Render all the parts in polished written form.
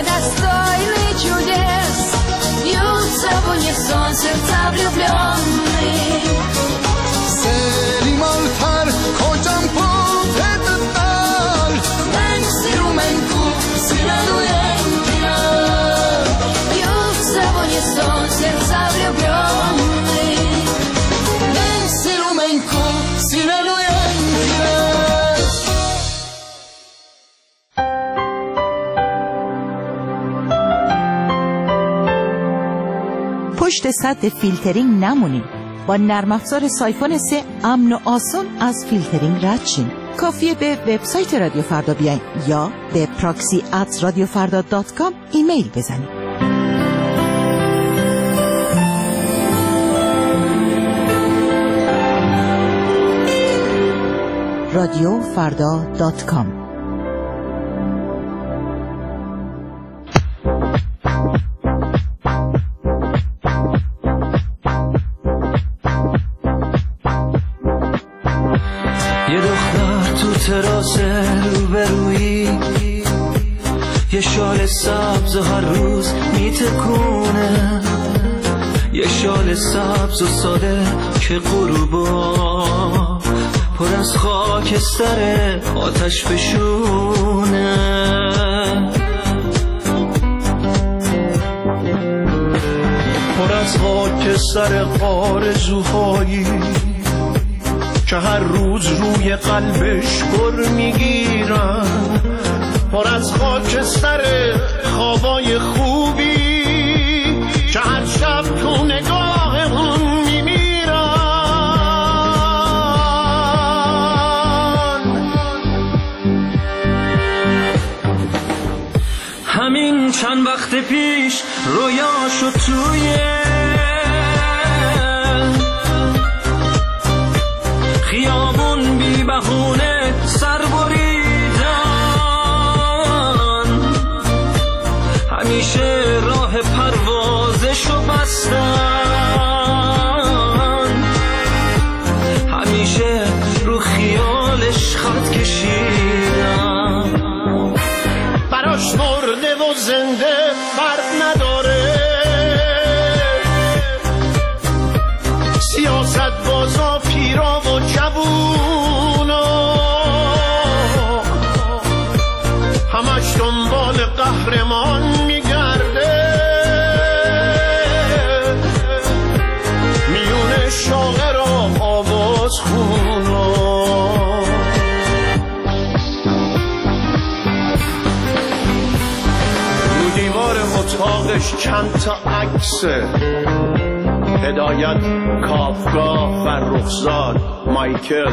достойный чудес. Бьются в унисон сердца влюбленных. Selimoltar kocam potetar Ben sirumenku siranuentina. Бьются в унисон сердца влюбленных. Ben sirumenku siranuentina. پشت سد فیلترینگ نمونید. با نرم افزار سایفون 3 امن و آسان از فیلترینگ رد شین. کافیه به وبسایت رادیو فردا بیاین یا به proxy@radiofarda.com ایمیل بزنید. radiofarda.com. یه دختر تو تراس روبرویی، یه شال سبز و هر روز میتکونه، یه شال سبز و ساده که غروبا پر از خاکستر آتش فشونه. پر از خاکستر آرزوهایی که هر روز روی قلبش گر میگیرن. پر از خاکستر خوابای خوبی که هر شب تو نگاه اون میمیرن. همین چند وقت پیش رویاشو توی خیابون بی بهونه سر بریدن. همیشه راه پروازشو بستن، همیشه رو خیالش خط کشیدن. براش مرده و زنده فرق نداره، سیاست بازا پیرا و جوونا همش دنبال قهرمان میگرده. میونه شاعرا آواز خونا. رو دیوار اتاقش چند تا عکسه، هدایت، کافکا، فرخزاد، مایکل،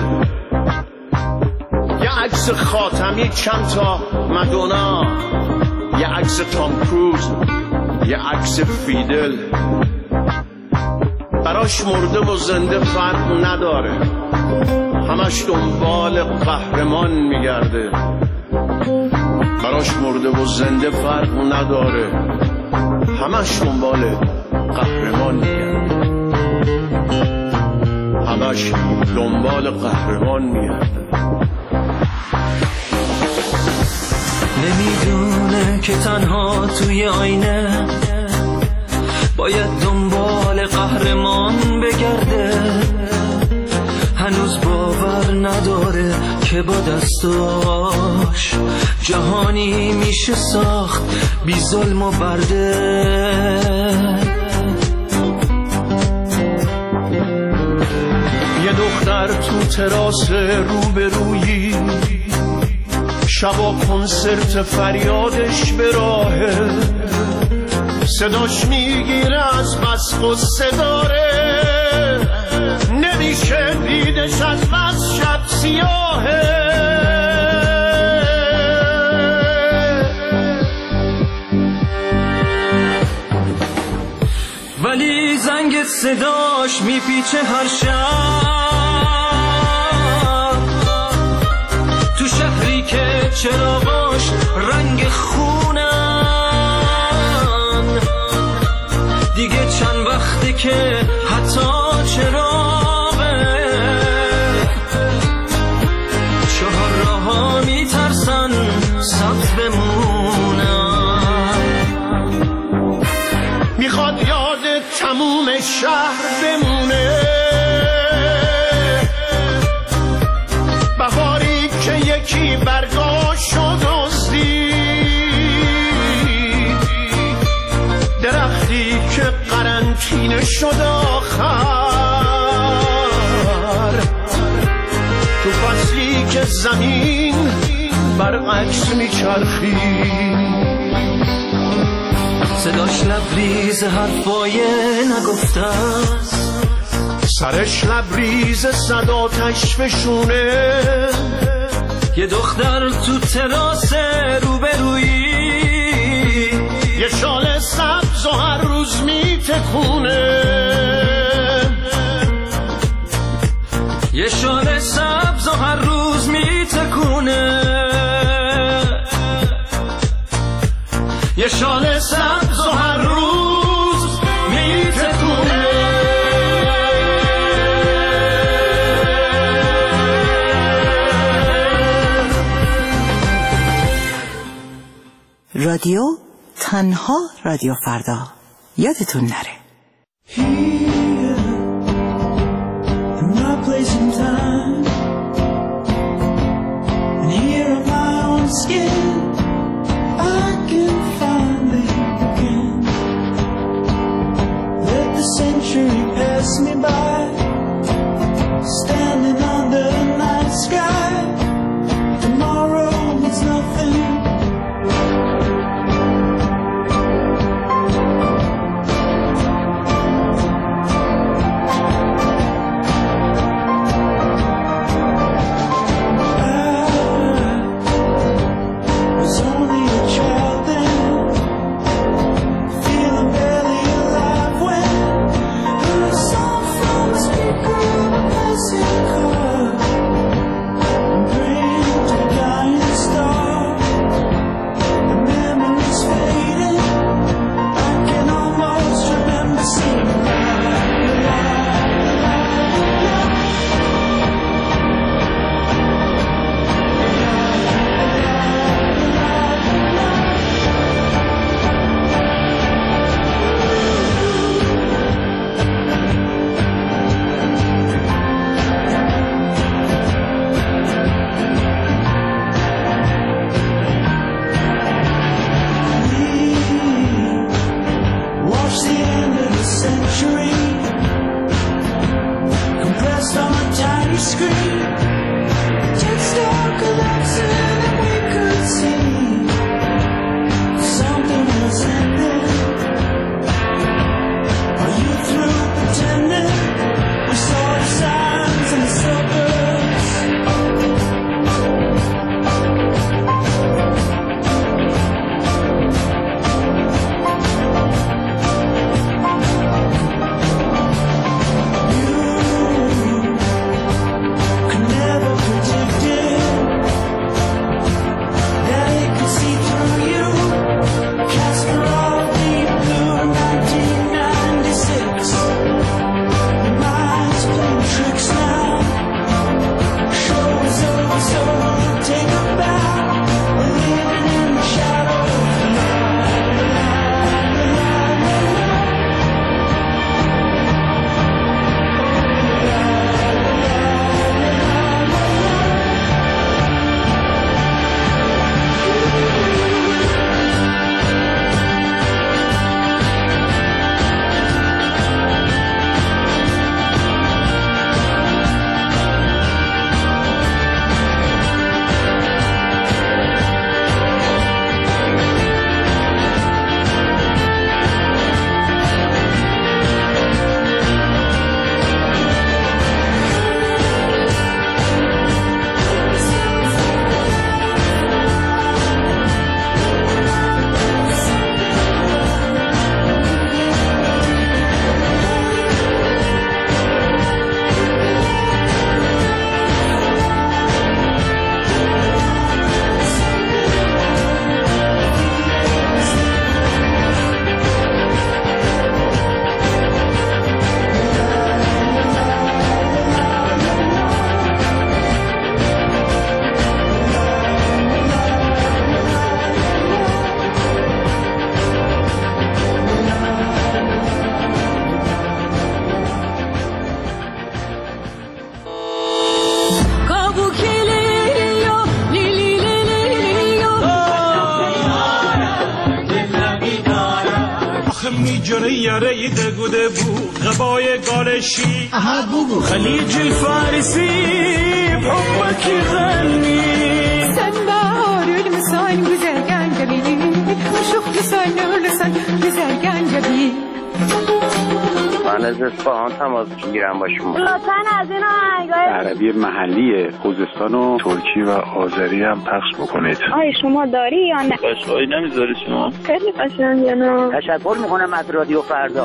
یه عکس خاتمی، چند تا مدونا، یه عکس تام کروز، یه عکس فیدل. براش مرده و زنده فرق نداره، همش دنبال قهرمان میگرده. براش مرده و زنده فرق نداره، همش دنبال قهرمان میگرده. همش دنبال قهرمان میگرده. نمیدونه که تنها توی آینه باید دنبال قهرمان بگرده. هنوز باور نداره که با دستاش جهانی میشه ساخت بی ظلم و برده. یه دختر تو تراس روبرویی، شبا کنسرت فریادش به راهه، صداش میگیره از بس غصه داره، نمیشه دیدش از بس شب سیاهه. ولی زنگ صداش میپیچه هر شب، تو شهری که چراغاش رنگ خونن. دیگه چند وقته که حتی چراغه چهار راها میترسن سبز بمونن. شد آخر، تو فصلی که زمین برعکس میچرخید. صداش لبریز حرفای نگفته است، سرش لبریز صد آتش فشونه. یه دختر تو تراس روبرویی، یه شال سبز و هر روز میتکونه. یه شال سبز و هر روز میتکونه. یه شال سبز و هر روز میتکونه. رادیو تنها رادیو فردا، یادتون نره. Century passed me by, standing under the night sky. Tomorrow means nothing. I was only a child then, feeling barely alive when the song from the speaker of a passing car, praying to the dying star. The memories fading, I can almost remember singing la la la la. Watch the end of the century compressed on a tiny screen. Jet star collapsing and we could see something was ending. Are you through pretending? We saw the signs in the suburbs. You could never جنه یاره دگوده بو غبای گالشی خلیج الفارسی بحبك يغني سنبار المسان güzelgen gibi Uşuk lisan lisan güzelgen gibi من از اصفهان تماس میگیرم با شما. لطفاً از این آهنگای عربی محلی خوزستان و ترکی و آذری هم پخش بکنید. آیا شما داری یا نه؟ قشقایی نمیذاری شما؟ خیلی قشنگه نه. تشکر میکنم از رادیو فردا.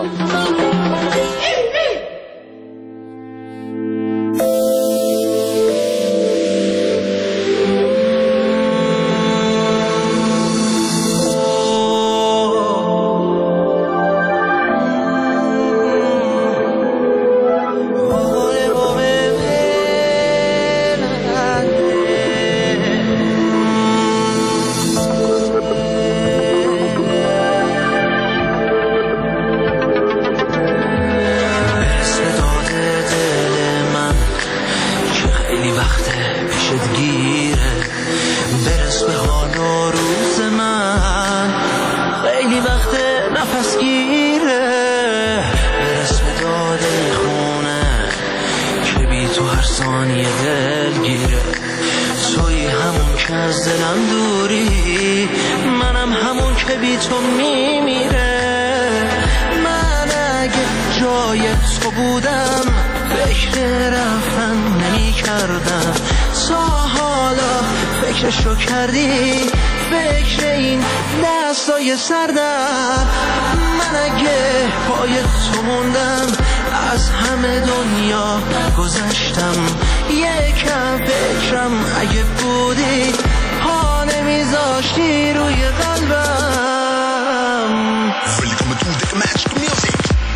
فکرشو کردی فکر این دستای سردم من اگه پای تو موندم از همه دنیا گذشتم یکم فکرم اگه بودی پا نمیذاشتی روی قلبم Welcome to the Magic Music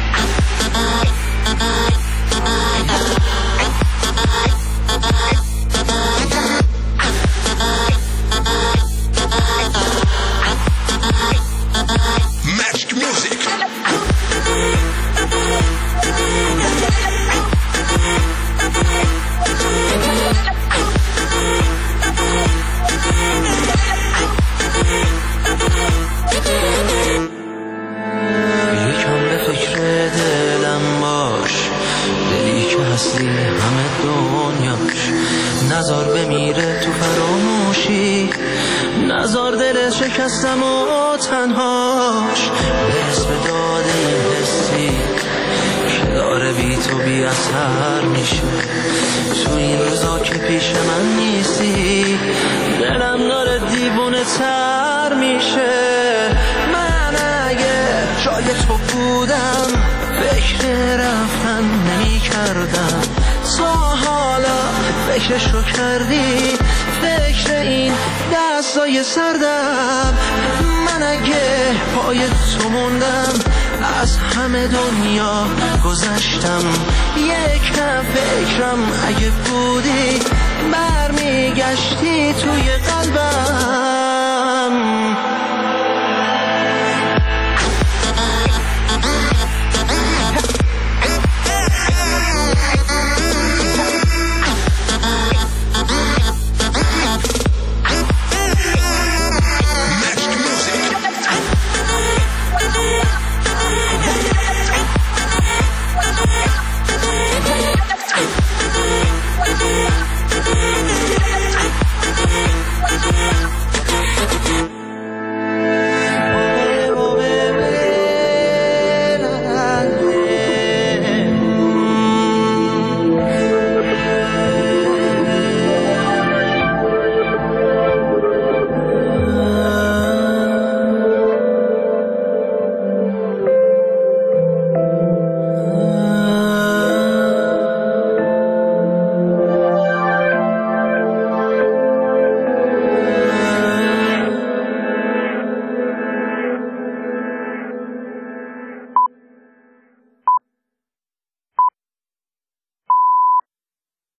نزار بمیره تو فراموشی نزار دل شکستم و تنهاش برس به داد این حسی که داره بی تو بی اثر میشه تو این روزا که پیش من نیستی دلم داره دیوونه تر میشه من اگه جای تو بودم فکر رفتن نمی کردم تا حالا فکرشو کردی فکر این دستای سردم من اگه پای تو موندم از همه دنیا گذشتم یکم فکرم اگه بودی برمیگشتی توی قلبم